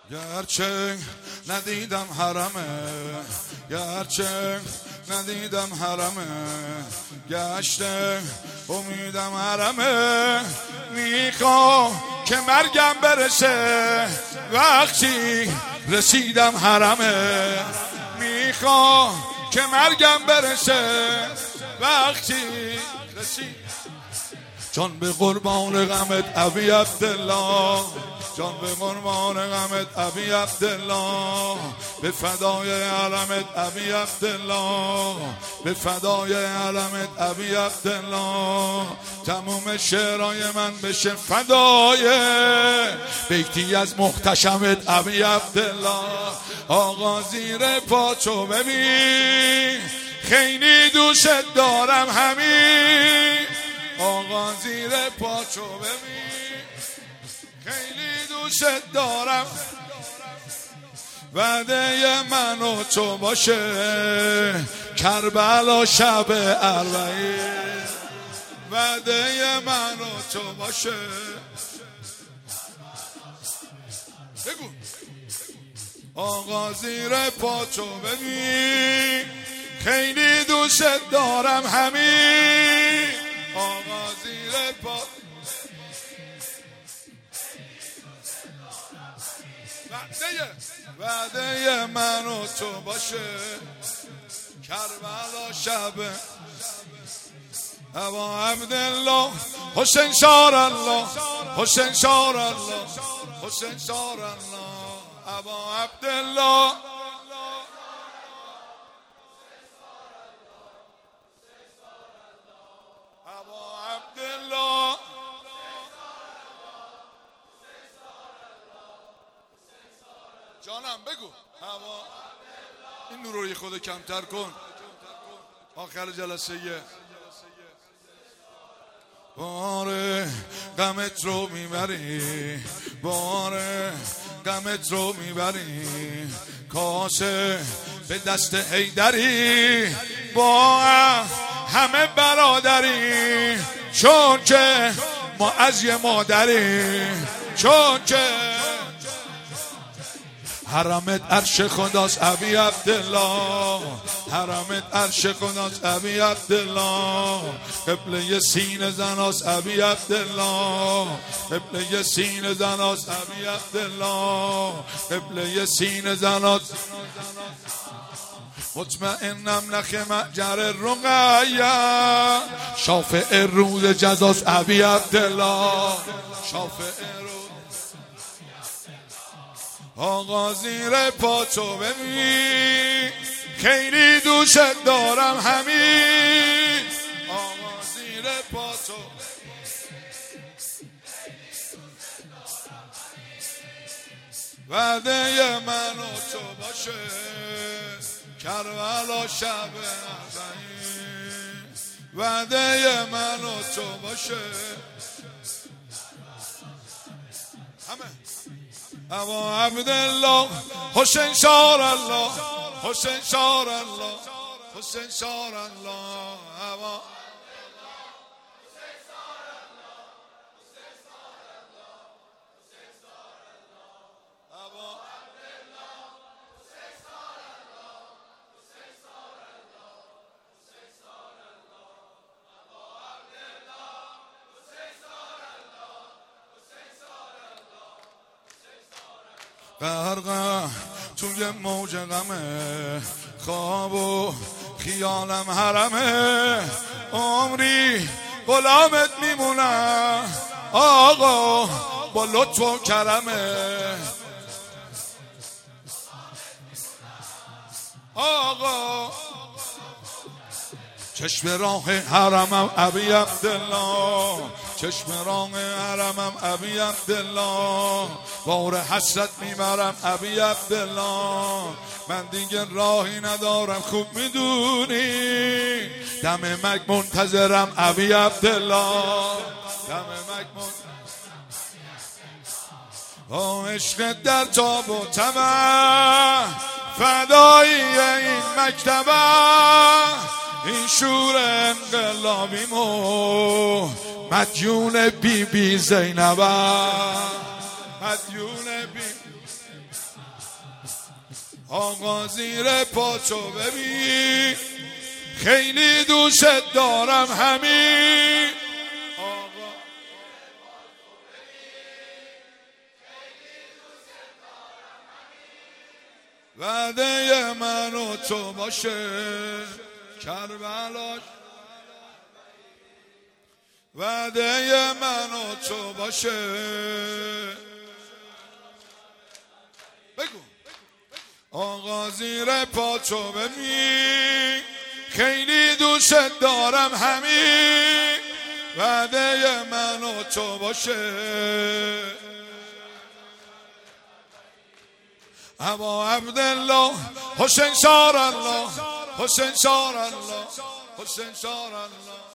گرچه ندیدم حرمه، گرچه ندیدم حرمه، گشته امیدم حرمه. میخوام که مرگم برسه وقتی رسیدم حرمه، میخوام که مرگم برسه وقتی رسیدم. جان به قربان غمت ابی عبدالله، جان به قربان غمت ابی عبدالله، به فدای علمت ابی عبدالله، به فدای علمت ابی عبدالله. تموم شعرهای من بشه فدای بیتی از محتشمت ابی عبدالله. آقا زیر پاچو ببین خیلی دوست دارم همین، آقا زیر پاچو ببین خیلی دوست دارم. وعده من و تو باشه کربلا شب اربعین، وعده من و تو باشه. بگو آقا زیر پاچو ببین خیلی دوست دارم همین، آقا زیر پا. وعده من و تو باشه کربلا شب ابا عبدالله. حسین شار الله، حسین شار الله، حسین شار الله، ابا عبدالله. جانم بگو هوا این نور رو خود کمتر کن. آخر جلسه بار غمت رو میبری، بار غمت رو میبری، کاسه به دست حیدری با همه برادری، چون که ما از یه مادری، چون که حرمت عرش خداست ابی عبدالله، حرمت عرش خداست ابی عبدالله، قبله سینه زناست ابی عبدالله، قبله سینه زناست ابی عبدالله، قبله سینه زناست. مطمئنم نخ معجر رقیه شافع روز جزاست ابی عبدالله، شافع روز. آقا زیر پاچو ببین خیلی دوست دارم همین، آقا زیر پاچو. وعده من و تو باشه کربلا شب اربعین، وعده من و تو باشه همه. ابا عبدالله حسین شار الله، حسین شار الله، حسین شار الله، ابا غرقه توی موج غمه، خواب و خیالم حرمه، عمری غلامت میمونم آقا با لطف و کرمه، آقا چشم راه حرمم ابی عبدالله، چشم راه حرمم ابی عبدالله، بار حسرت میبرم ابی عبدالله، من دیگه راهی ندارم خوب میدونی، دم مرگ منتظرم ابی عبدالله، دم مرگ منتظرم. عشق در تاب و طمع فدایی این مکتبه، این شور انقلابیمو مدیون بی بی زینبه، مدیون بی آقا زیر پاچو ببین خیلی دوست دارم همین. وعده من و تو باشه کربلاش، وعده من و تو باشه. بگو آقا زیر پاچو ببین خیلی دوست دارم همین. وعده من و تو باشه. ابا عبدالله حسین شار الله، حسین شار الله، حسین شار الله.